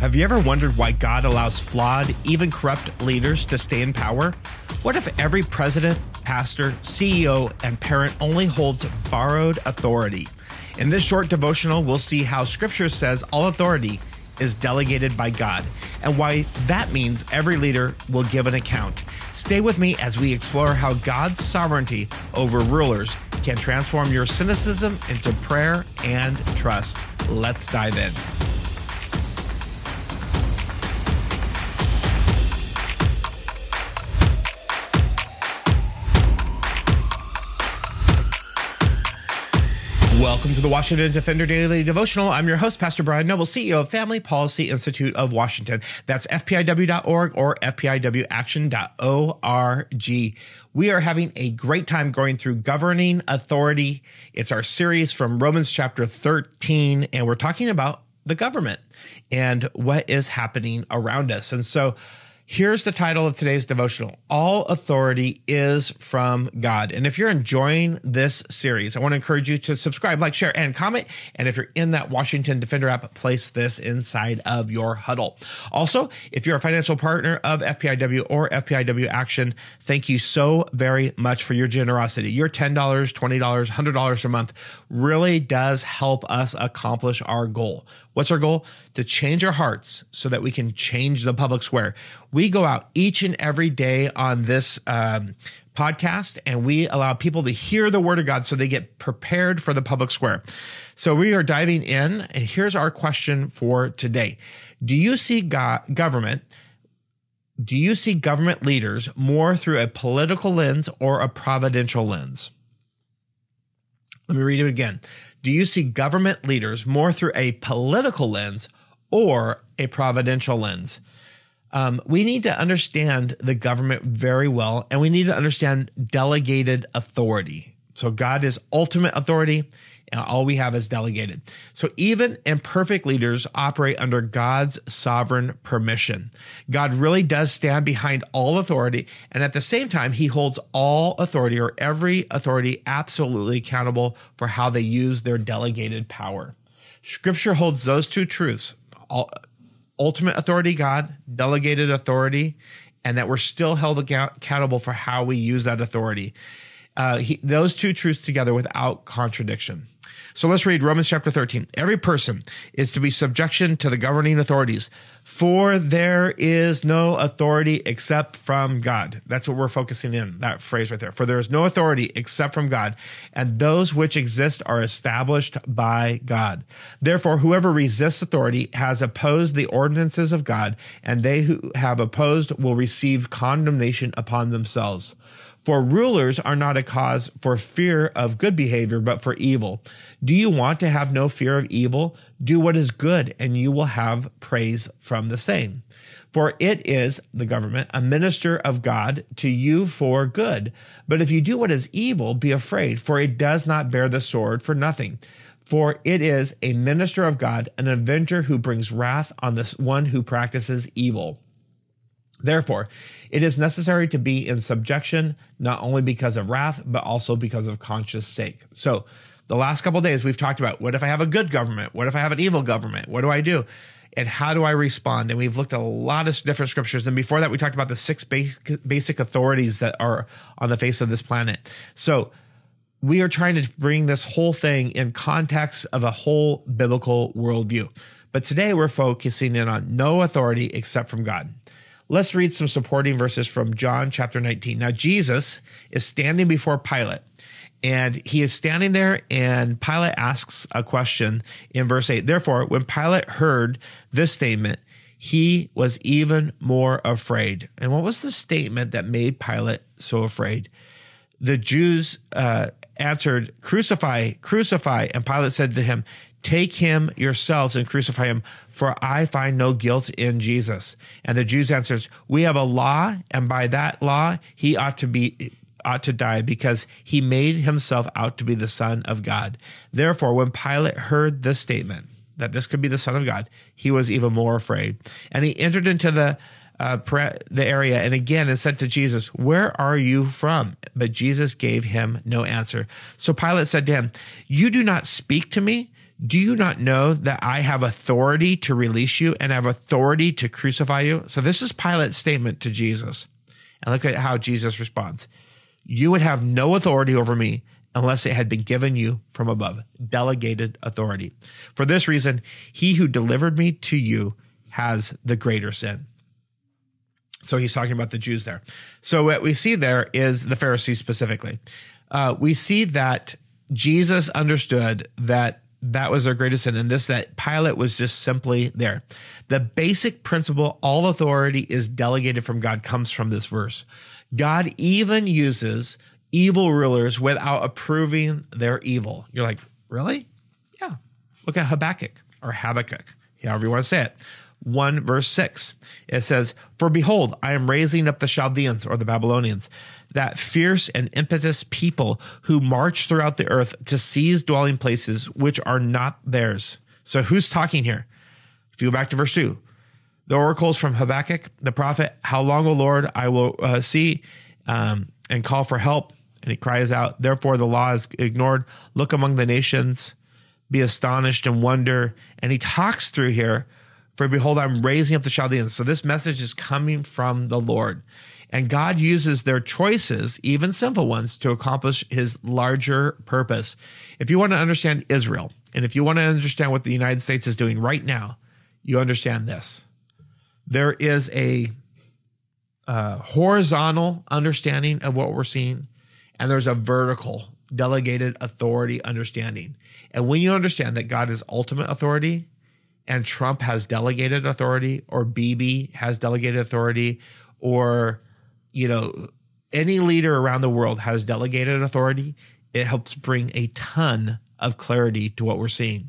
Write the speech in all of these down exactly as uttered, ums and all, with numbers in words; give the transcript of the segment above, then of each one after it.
Have you ever wondered why God allows flawed, even corrupt leaders to stay in power? What if every president, pastor, C E O, and parent only holds borrowed authority? In this short devotional, we'll see how Scripture says all authority is delegated by God and why that means every leader will give an account. Stay with me as we explore how God's sovereignty over rulers can transform your cynicism into prayer and trust. Let's dive in. Welcome to the Washington Defender Daily Devotional. I'm your host, Pastor Brian Noble, C E O of Family Policy Institute of Washington. That's F P I W dot org or F P I W action dot org. We are having a great time going through governing authority. It's our series from Romans chapter thirteen, and we're talking about the government and what is happening around us. And so here's the title of today's devotional. All authority is from God. And if you're enjoying this series, I want to encourage you to subscribe, like, share, and comment. And if you're in that Washington Defender app, place this inside of your huddle. Also, if you're a financial partner of F P I W or F P I W Action, thank you so very much for your generosity. Your ten dollars, twenty dollars, one hundred dollars a month really does help us accomplish our goal. What's our goal? To change our hearts so that we can change the public square. We go out each and every day on this um, podcast, and we allow people to hear the word of God so they get prepared for the public square. So we are diving in, and here's our question for today. Do you see God, government, do you see government leaders more through a political lens or a providential lens? Let me read it again. Do you see government leaders more through a political lens or a providential lens? Um, we need to understand the government very well, and we need to understand delegated authority. So God is ultimate authority, and all we have is delegated. So even imperfect leaders operate under God's sovereign permission. God really does stand behind all authority, and at the same time, he holds all authority or every authority absolutely accountable for how they use their delegated power. Scripture holds those two truths, all, ultimate authority, God, delegated authority, and that we're still held accountable for how we use that authority. Uh, he, those two truths together without contradiction. So let's read Romans chapter thirteen. Every person is to be subjection to the governing authorities, for there is no authority except from God. That's what we're focusing in, that phrase right there. For there is no authority except from God, and those which exist are established by God. Therefore, whoever resists authority has opposed the ordinances of God, and they who have opposed will receive condemnation upon themselves. For rulers are not a cause for fear of good behavior, but for evil. Do you want to have no fear of evil? Do what is good, and you will have praise from the same. For it is, the government, a minister of God to you for good. But if you do what is evil, be afraid, for it does not bear the sword for nothing. For it is a minister of God, an avenger who brings wrath on the one who practices evil. Therefore, it is necessary to be in subjection, not only because of wrath, but also because of conscience sake. So the last couple of days, we've talked about, what if I have a good government? What if I have an evil government? What do I do? And how do I respond? And we've looked at a lot of different scriptures. And before that, we talked about the six basic authorities that are on the face of this planet. So we are trying to bring this whole thing in context of a whole biblical worldview. But today we're focusing in on no authority except from God. Let's read some supporting verses from John chapter nineteen. Now, Jesus is standing before Pilate, and he is standing there, and Pilate asks a question in verse eight. Therefore, when Pilate heard this statement, he was even more afraid. And what was the statement that made Pilate so afraid? The Jews uh, answered, "Crucify, crucify." And Pilate said to him, "Take him yourselves and crucify him, for I find no guilt in Jesus." And the Jews answers, "We have a law, and by that law he ought to be ought to die, because he made himself out to be the Son of God." Therefore, when Pilate heard this statement, that this could be the Son of God, he was even more afraid. And he entered into the uh, the area and again and said to Jesus, "Where are you from?" But Jesus gave him no answer. So Pilate said to him, "You do not speak to me? Do you not know that I have authority to release you and have authority to crucify you? So this is Pilate's statement to Jesus. And look at how Jesus responds. You would have no authority over me unless it had been given you from above, delegated authority. For this reason, he who delivered me to you has the greater sin. So he's talking about the Jews there. So what we see there is the Pharisees specifically. Uh, we see that Jesus understood that that was their greatest sin, and this, that Pilate was just simply there. The basic principle, all authority is delegated from God, comes from this verse. God even uses evil rulers without approving their evil. You're like, really? Yeah. Look at Habakkuk or Habakkuk, however you want to say it. one verse six, it says, for behold, I am raising up the Chaldeans or the Babylonians, that fierce and impetuous people who march throughout the earth to seize dwelling places which are not theirs. So who's talking here? If you go back to verse two, the oracles from Habakkuk, the prophet, how long, O Lord, I will uh, see um, and call for help. And he cries out, therefore the law is ignored. Look among the nations, be astonished and wonder. And he talks through here, for behold, I'm raising up the Chaldeans. So this message is coming from the Lord. And God uses their choices, even sinful ones, to accomplish his larger purpose. If you want to understand Israel, and if you want to understand what the United States is doing right now, you understand this. There is a uh, horizontal understanding of what we're seeing, and there's a vertical, delegated authority understanding. And when you understand that God is ultimate authority, and Trump has delegated authority, or Bibi has delegated authority, or, you know, any leader around the world has delegated authority, it helps bring a ton of clarity to what we're seeing.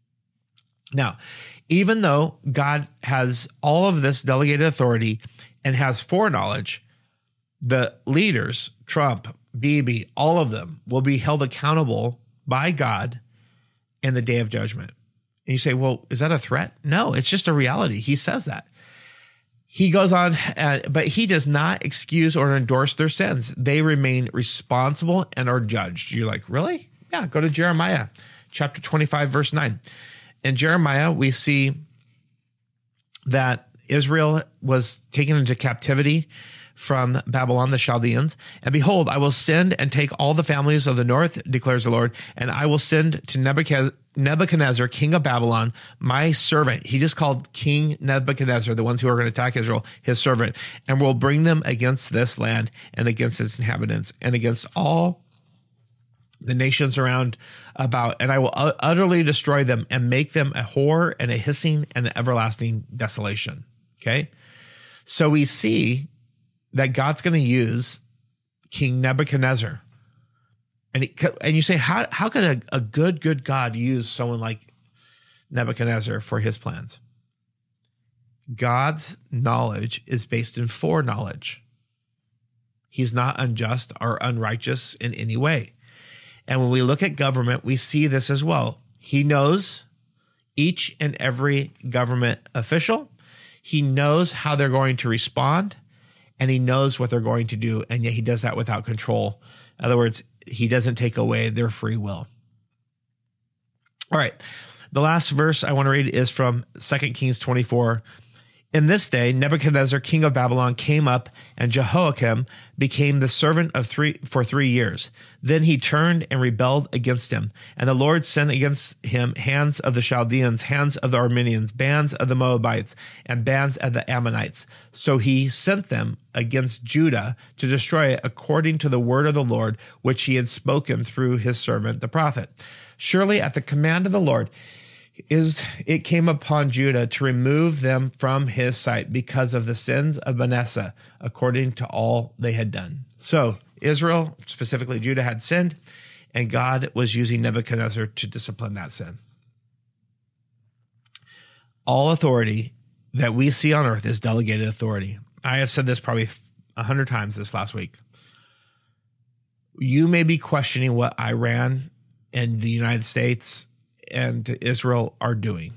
Now, even though God has all of this delegated authority and has foreknowledge, the leaders, Trump, Bibi, all of them will be held accountable by God in the day of judgment. And you say, well, is that a threat? No, it's just a reality. He says that. He goes on, uh, but he does not excuse or endorse their sins. They remain responsible and are judged. You're like, really? Yeah, go to Jeremiah chapter twenty-five, verse nine. In Jeremiah, we see that Israel was taken into captivity from Babylon, the Chaldeans. And behold, I will send and take all the families of the north, declares the Lord, and I will send to Nebuchadnezzar, Nebuchadnezzar, king of Babylon, my servant. He just called King Nebuchadnezzar, the ones who are going to attack Israel, his servant, and will bring them against this land and against its inhabitants and against all the nations around about, and I will utterly destroy them and make them a horror and a hissing and an everlasting desolation. Okay. So we see that God's going to use King Nebuchadnezzar. And it, and you say, how, how could a, a good, good God use someone like Nebuchadnezzar for his plans? God's knowledge is based in foreknowledge. He's not unjust or unrighteous in any way. And when we look at government, we see this as well. He knows each and every government official. He knows how they're going to respond, and he knows what they're going to do, and yet he does that without control. In other words, he doesn't take away their free will. All right. The last verse I want to read is from Second Kings twenty-four. In this day, Nebuchadnezzar, king of Babylon, came up, and Jehoiakim became the servant of three for three years. Then he turned and rebelled against him. And the Lord sent against him hands of the Chaldeans, hands of the Arameans, bands of the Moabites, and bands of the Ammonites. So he sent them against Judah to destroy it according to the word of the Lord, which he had spoken through his servant, the prophet. Surely at the command of the Lord, is it came upon Judah to remove them from his sight because of the sins of Manasseh, according to all they had done. So Israel, specifically Judah, had sinned, and God was using Nebuchadnezzar to discipline that sin. All authority that we see on earth is delegated authority. I have said this probably a hundred times this last week. You may be questioning what Iran and the United States and Israel are doing.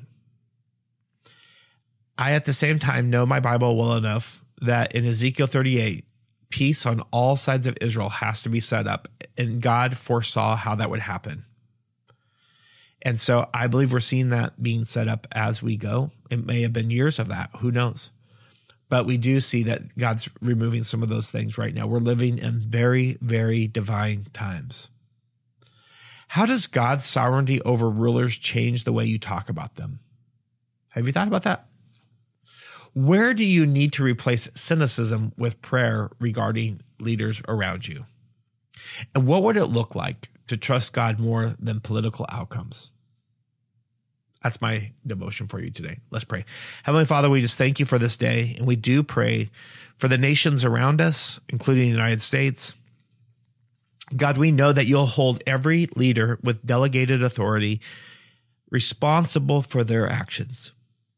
I, at the same time, know my Bible well enough that in Ezekiel thirty-eight, peace on all sides of Israel has to be set up, and God foresaw how that would happen. And so I believe we're seeing that being set up as we go. It may have been years of that. Who knows? But we do see that God's removing some of those things right now. We're living in very, very divine times. How does God's sovereignty over rulers change the way you talk about them? Have you thought about that? Where do you need to replace cynicism with prayer regarding leaders around you? And what would it look like to trust God more than political outcomes? That's my devotion for you today. Let's pray. Heavenly Father, we just thank you for this day. And we do pray for the nations around us, including the United States. God, we know that you'll hold every leader with delegated authority responsible for their actions.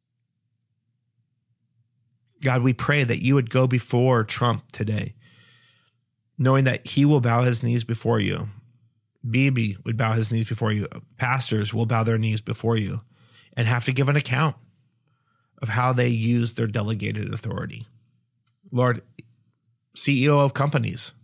God, we pray that you would go before Trump today, knowing that he will bow his knees before you. Bibi would bow his knees before you. Pastors will bow their knees before you and have to give an account of how they use their delegated authority. Lord, C E O of companies,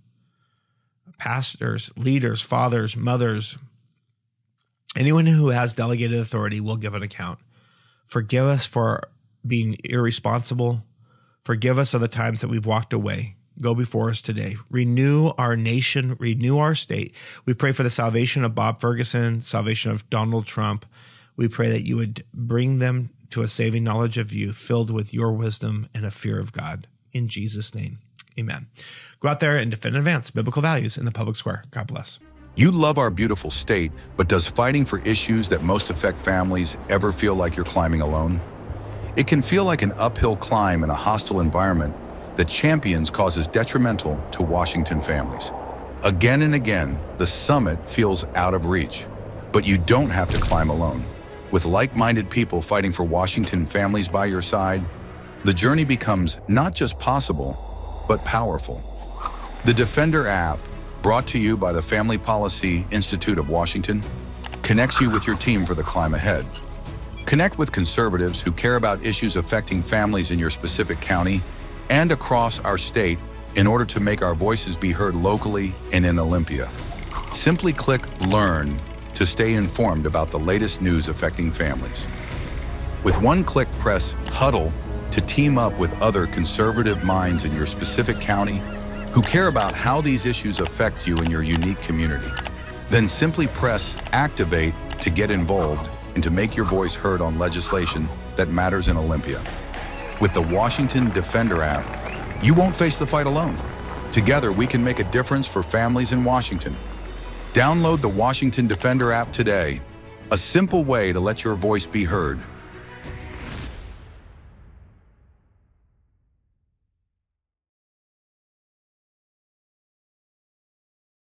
pastors, leaders, fathers, mothers, anyone who has delegated authority will give an account. Forgive us for being irresponsible. Forgive us of the times that we've walked away. Go before us today. Renew our nation, renew our state. We pray for the salvation of Bob Ferguson, salvation of Donald Trump. We pray that you would bring them to a saving knowledge of you, filled with your wisdom and a fear of God. In Jesus' name, amen. Go out there and defend and advance biblical values in the public square. God bless. You love our beautiful state, but does fighting for issues that most affect families ever feel like you're climbing alone? It can feel like an uphill climb in a hostile environment that champions causes detrimental to Washington families. Again and again, the summit feels out of reach, but you don't have to climb alone. With like-minded people fighting for Washington families by your side, the journey becomes not just possible, but powerful. The Defender app, brought to you by the Family Policy Institute of Washington, connects you with your team for the climb ahead. Connect with conservatives who care about issues affecting families in your specific county and across our state in order to make our voices be heard locally and in Olympia. Simply click Learn to stay informed about the latest news affecting families. With one click, press Huddle to team up with other conservative minds in your specific county who care about how these issues affect you in your unique community. Then simply press Activate to get involved and to make your voice heard on legislation that matters in Olympia. With the Washington Defender app, you won't face the fight alone. Together, we can make a difference for families in Washington. Download the Washington Defender app today, a simple way to let your voice be heard